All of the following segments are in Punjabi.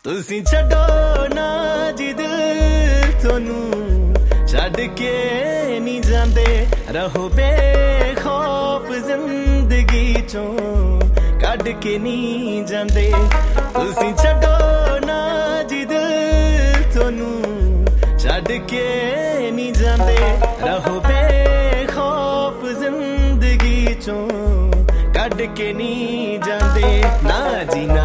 ਤੁਸੀਂ ਛੱਡੋ ਨਾ ਜੀ ਦਿਲ ਤੁਹਾਨੂੰ ਛੱਡ ਕੇ ਨਹੀਂ ਜਾਂਦੇ ਰਹੋ ਬੇਖੌਫ ਜ਼ਿੰਦਗੀ ਚੋਂ ਕੱਢ ਕੇ ਨਹੀਂ ਜਾਂਦੇ ਤੁਸੀਂ ਛੱਡੋ ਨਾ ਜੀ ਦਿਲ ਤੁਹਾਨੂੰ ਛੱਡ ਕੇ ਨਹੀਂ ਜਾਂਦੇ ਰਹੋ ਬੇਖੌਫ ਜ਼ਿੰਦਗੀ ਚੋਂ ਕੱਢ ਕੇ ਨਹੀਂ ਜਾਂਦੇ ਨਾ ਜੀ ਨਾ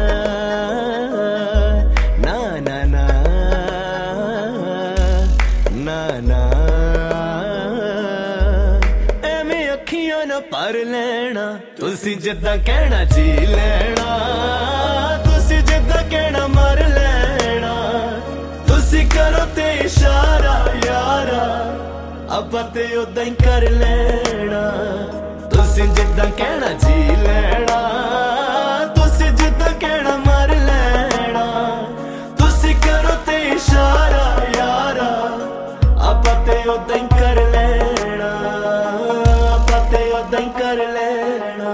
ਪਰ ਲੈਣਾ ਤੁਸੀਂ ਜਿੱਦਾਂ ਕਹਿਣਾ ਜੀ ਲੈਣਾ ਤੁਸੀਂ ਜਿੱਦਾਂ ਕਹਿਣਾ ਮਰ ਲੈਣਾ ਤੁਸੀਂ ਕਰੋ ਤੇ ਇਸ਼ਾਰਾ ਯਾਰਾ ਆਪਾਂ ਤੇ ਉਦਾਂ ਹੀ ਕਰ ਲੈਣਾ ਤੁਸੀਂ ਜਿੱਦਾਂ ਕਹਿਣਾ ਜੀ ਲੈਣਾ ਤੁਸੀਂ ਜਿੱਦਾਂ ਕਹਿਣਾ ਮਰ ਲੈਣਾ ਤੁਸੀਂ ਕਰੋ ਤੇ ਇਸ਼ਾਰਾ ਯਾਰਾ ਆਪਾਂ ਤੇ ਉਦਾਂ ਹੀ ਕਰ ਲੈਣਾ ਉਦਾਂ ਹੀ ਕਰ ਲੈਣਾ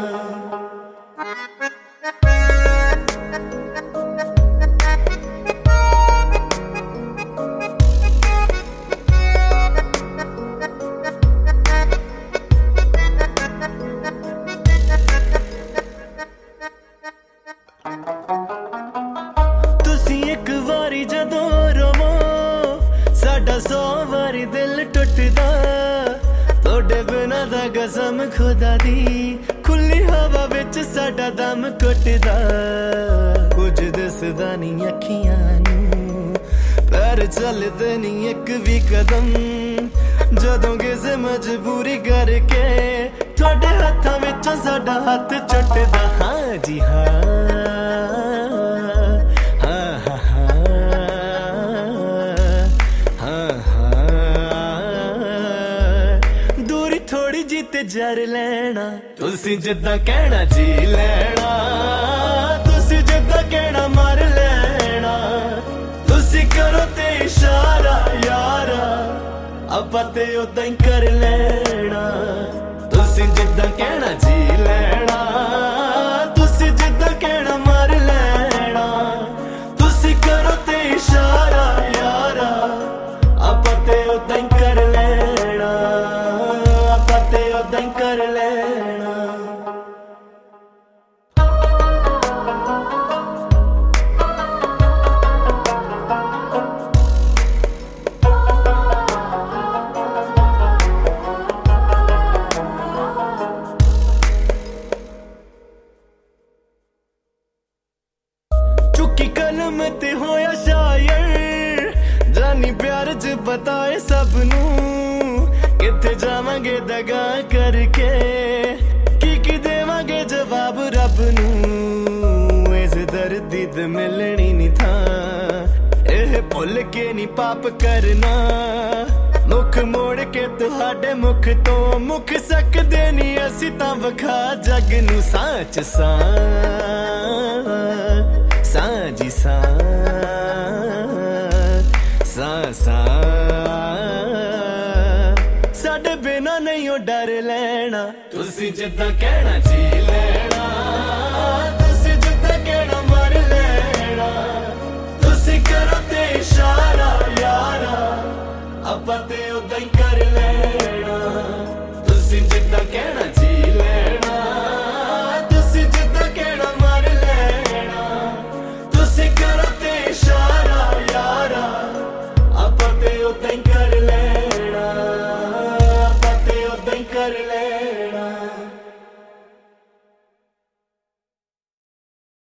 ਤੁਸੀਂ ਇੱਕ ਵਾਰੀ ਜਦੋਂ ਰੋਵੋ ਸਾਡਾ 100 ਵਾਰੀ ਦਿਲ ਟੁੱਟਦਾ ਤੁਹਾਡੇ ਬਿਨਾਂ ਦਾ ਕਸਮ ਖੁਦਾ ਦੀ ਖੁੱਲੀ ਹਵਾ ਵਿੱਚ ਸਾਡਾ ਦਮ ਘੁੱਟਦਾ ਕੁਝ ਦਿਸਦਾ ਨਹੀਂ ਅੱਖੀਆਂ ਨੂੰ ਪੈਰ ਚੱਲਦੇ ਨਹੀਂ ਇੱਕ ਵੀ ਕਦਮ ਜਦੋਂ ਕਿਸੇ ਮਜਬੂਰੀ ਕਰਕੇ ਤੁਹਾਡੇ ਹੱਥਾਂ ਵਿੱਚੋਂ ਸਾਡਾ ਹੱਥ ਛੁੱਟਦਾ ਹਾਂ ਜੀ ਹਾਂ ਥੋੜੀ ਜੀ ਤੇ ਜਰ ਲੈਣਾ ਤੁਸੀਂ ਜਿੱਦਾਂ ਕਹਿਣਾ ਜੀ ਲੈਣਾ ਤੁਸੀਂ ਜਿੱਦਾਂ ਕਹਿਣਾ ਮਰ ਲੈਣਾ ਤੁਸੀਂ ਕਰੋ ਤੇ ਇਸ਼ਾਰਾ ਯਾਰਾ ਆਪਾਂ ਤੇ ਉਦਾਂ ਹੀ ਕਰ ਲੈਣਾ ਤੁਸੀਂ ਜਿੱਦਾਂ ਕਹਿਣਾ ਜੀ ਲੈਣਾ ਤੁਸੀਂ ਜਿੱਦਾਂ ਕਹਿਣਾ ਮਰ ਲੈਣਾ ਤੁਸੀਂ ਕਰੋ ਤੇ ਇਸ਼ਾਰਾ ਯਾਰਾ ਆਪਾਂ ਤੇ ਉਦਾਂ ਹੀ ਕਰ ਲੈਣਾ ਤੇ ਉਦਾਂ ਹੀ ਕਰ ਲੈਣਾ ਚੁੱਕੀ ਕਲਮ ਤੇ ਹੋਇਆ ਸ਼ਾਇਰ ਜਾਨੀ ਪਿਆਰ ਚ ਬਤਾਏ ਸਭ ਨੂੰ ਕਿੱਥੇ ਜਾਵਾਂਗੇ ਦਗਾ ਕਰਕੇ ਕੀ ਦੇਵਾਂਗੇ ਜਵਾਬ ਰੱਬ ਨੂੰ ਇਸ ਦਰਦੀ ਤੇ ਮਿਲਣੀ ਨਹੀਂ ਥਾਂ ਇਹ ਭੁੱਲ ਕੇ ਨਹੀਂ ਪਾਪ ਕਰਨਾ ਮੁੱਖ ਮੋੜ ਕੇ ਤੁਹਾਡੇ ਮੁਖ ਤੋਂ ਮੁੱਖ ਸਕਦੇ ਨਹੀਂ ਅਸੀਂ ਤਾਂ ਵਿਖਾ ਜੱਗ ਨੂੰ ਸੱਚ ਸਾਂ ਜੀ ਸਾਂ ਸਾਡੇ ਬਿਨਾਂ ਨਹੀਂ ਉਹ ਡਰ ਲੈਣਾ ਤੁਸੀਂ ਜਿੱਦਾਂ ਕਹਿਣਾ ਜੀ ਲੈਣਾ ਤੁਸੀਂ ਜਿੱਦਾਂ ਕਹਿਣਾ ਮਰ ਲੈਣਾ ਤੁਸੀਂ ਕਰੋ ਤੇ ਇਸ਼ਾਰਾ ਯਾਰਾ ਆਪਾਂ ਤੇ ਉਦਾਂ ਹੀ ਕਰ ਲੈਣਾ ਤੁਸੀਂ ਜਿੱਦਾਂ ਕਹਿਣਾ ਜੀ ਲੈਣਾ ਤੁਸੀਂ ਜਿੱਦਾਂ ਕਹਿਣਾ ਮਰ ਲੈਣਾ ਤੁਸੀਂ ਕਰੋ ਤੇ ਇਸ਼ਾਰਾ ਯਾਰਾ ਆਪਾਂ ਤੇ ਉਦਾਂ ਹੀ